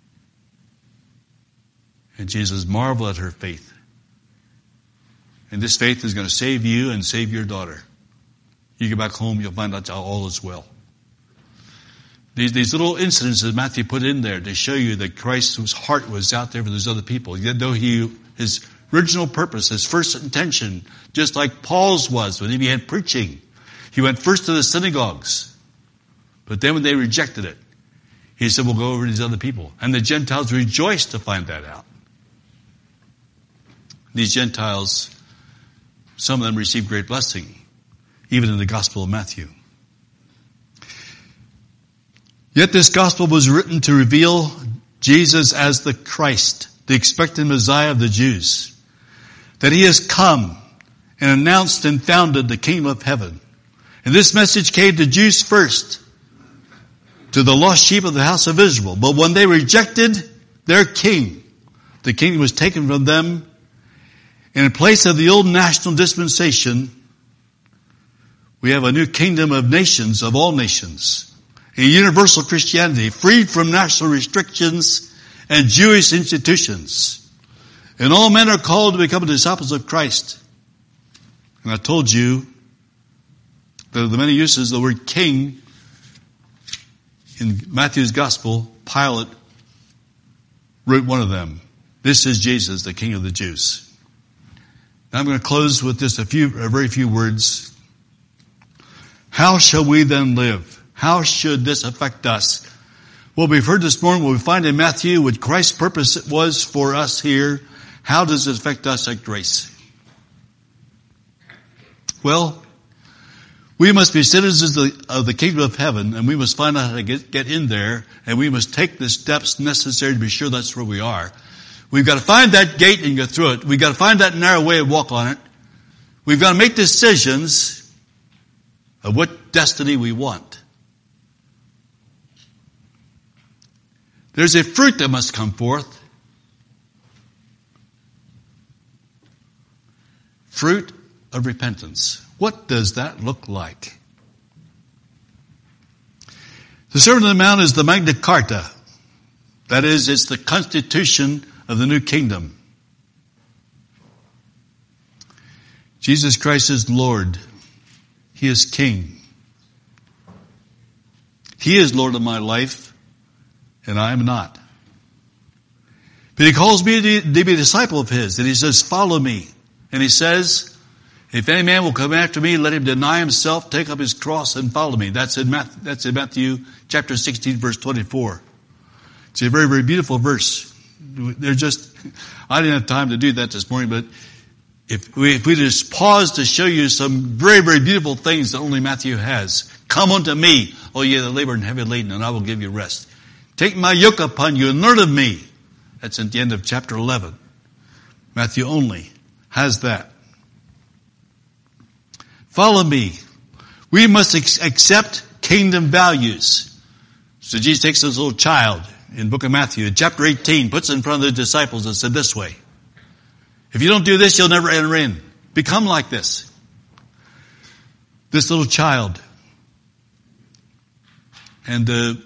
And Jesus marveled at her faith. And this faith is going to save you and save your daughter. You get back home, you'll find out all is well. These little incidents that Matthew put in there to show you that Christ's heart was out there for those other people. Yet though his original purpose, his first intention, just like Paul's was when he began preaching, he went first to the synagogues. But then when they rejected it, he said, we'll go over to these other people. And the Gentiles rejoiced to find that out. These Gentiles, some of them received great blessing, even in the Gospel of Matthew. Yet this gospel was written to reveal Jesus as the Christ, the expected Messiah of the Jews. That he has come and announced and founded the kingdom of heaven. And this message came to Jews first, to the lost sheep of the house of Israel. But when they rejected their king, the kingdom was taken from them. And in place of the old national dispensation, we have a new kingdom of nations, of all nations. A universal Christianity, freed from national restrictions and Jewish institutions. And all men are called to become disciples of Christ. And I told you that of the many uses of the word king in Matthew's gospel, Pilate wrote one of them. This is Jesus, the King of the Jews. Now I'm going to close with just a very few words. How shall we then live? How should this affect us? Well, we've heard this morning what we find in Matthew, what Christ's purpose was for us here. How does it affect us at Grace? Well, we must be citizens of the kingdom of heaven, and we must find out how to get in there, and we must take the steps necessary to be sure that's where we are. We've got to find that gate and go through it. We've got to find that narrow way and walk on it. We've got to make decisions of what destiny we want. There's a fruit that must come forth. Fruit of repentance. What does that look like? The Sermon on the Mount is the Magna Carta. That is, it's the constitution of the new kingdom. Jesus Christ is Lord. He is King. He is Lord of my life, and I am not. But He calls me to be a disciple of His, and He says, follow me. And He says, if any man will come after me, let him deny himself, take up his cross, and follow me. That's in Matthew chapter 16, verse 24. It's a very, very beautiful verse. I didn't have time to do that this morning, but if we just pause to show you some very, very beautiful things that only Matthew has. Come unto me, O ye that labor and heavy laden, and I will give you rest. Take my yoke upon you and learn of me. That's at the end of chapter 11. Matthew only has that. Follow me. We must accept kingdom values. So Jesus takes this little child in the book of Matthew, chapter 18, puts it in front of the disciples and said this way. If you don't do this, you'll never enter in. Become like this. This little child. And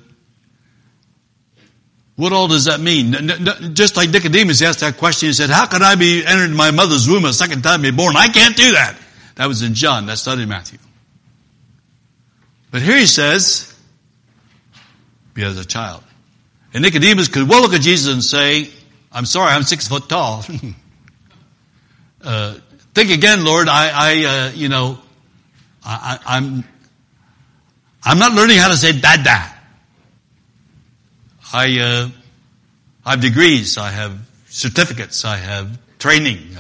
what all does that mean? Just like Nicodemus asked that question, he said, how can I be entered in my mother's womb a second time be born? I can't do that. That was in John. That's not in Matthew. But here he says, be as a child. And Nicodemus could well look at Jesus and say, I'm sorry, I'm 6 foot tall. Think again, Lord. I'm not learning how to say dada. I have degrees. I have certificates. I have training.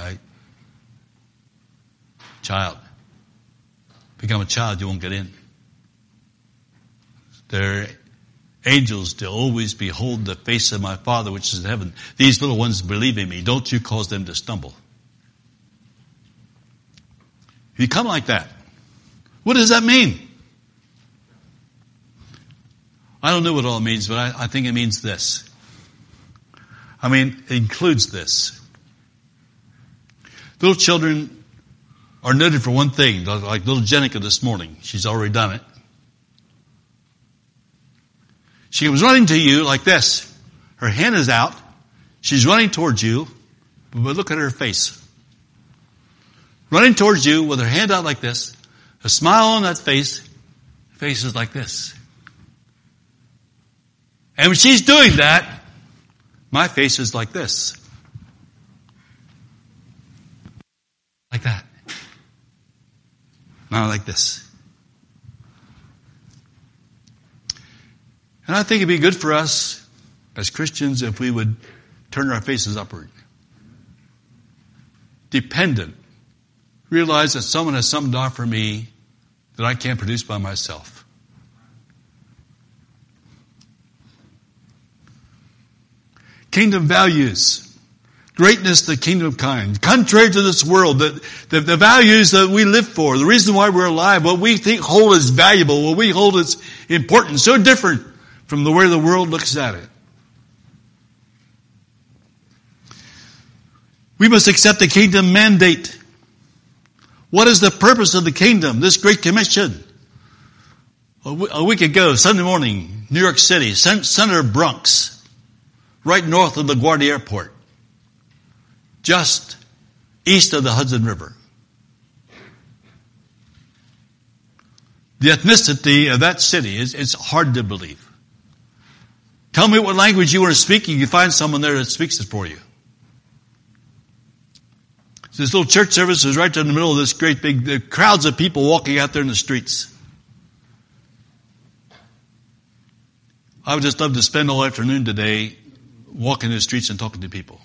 Child. Become a child, you won't get in. There are angels to always behold the face of my Father which is in heaven. These little ones believe in me. Don't you cause them to stumble. If you come like that, what does that mean? I don't know what it all means, but I think it means this. It includes this. Little children are noted for one thing, like little Jenica this morning. She's already done it. She comes running to you like this. Her hand is out. She's running towards you, but look at her face. Running towards you with her hand out like this, a smile on that face. Face is like this. And when she's doing that, my face is like this. Like that. Not like this. And I think it'd be good for us as Christians if we would turn our faces upward. Dependent. Realize that someone has something to offer me that I can't produce by myself. Kingdom values. Greatness, the kingdom of kind. Contrary to this world, the values that we live for, the reason why we're alive, what we hold as valuable, what we hold as important, so different from the way the world looks at it. We must accept the kingdom mandate. What is the purpose of the kingdom? This great commission. A week ago, Sunday morning, New York City, center of Bronx, right north of LaGuardia Airport. Just east of the Hudson River. The ethnicity of that city it's hard to believe. Tell me what language you want to speak, you can find someone there that speaks it for you. So this little church service is right in the middle of this great big crowds of people walking out there in the streets. I would just love to spend all afternoon today walking the streets and talking to people.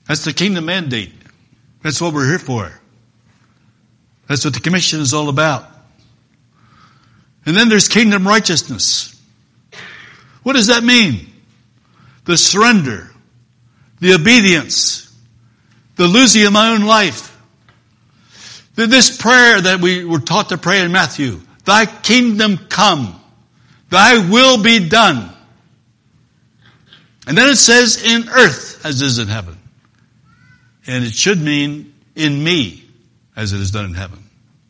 That's the kingdom mandate. That's what we're here for. That's what the commission is all about. And then there's kingdom righteousness. What does that mean? The surrender, the obedience, the losing of my own life. This prayer that we were taught to pray in Matthew, thy kingdom come, thy will be done. And then it says in earth as it is in heaven. And it should mean in me as it is done in heaven.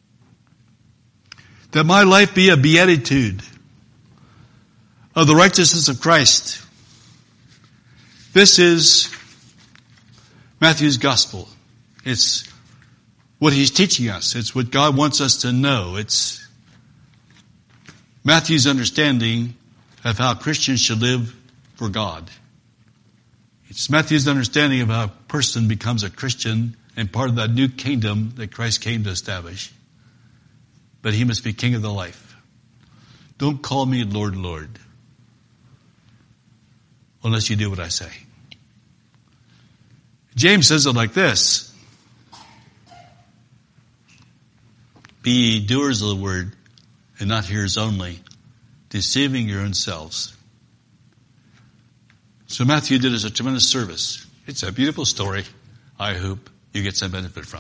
That my life be a beatitude of the righteousness of Christ. This is Matthew's gospel. It's what he's teaching us. It's what God wants us to know. It's Matthew's understanding of how Christians should live for God. It's Matthew's understanding of how a person becomes a Christian and part of that new kingdom that Christ came to establish. But he must be king of the life. Don't call me Lord, Lord, unless you do what I say. James says it like this. Be ye doers of the word and not hearers only, deceiving your own selves. So Matthew did us a tremendous service. It's a beautiful story. I hope you get some benefit from it.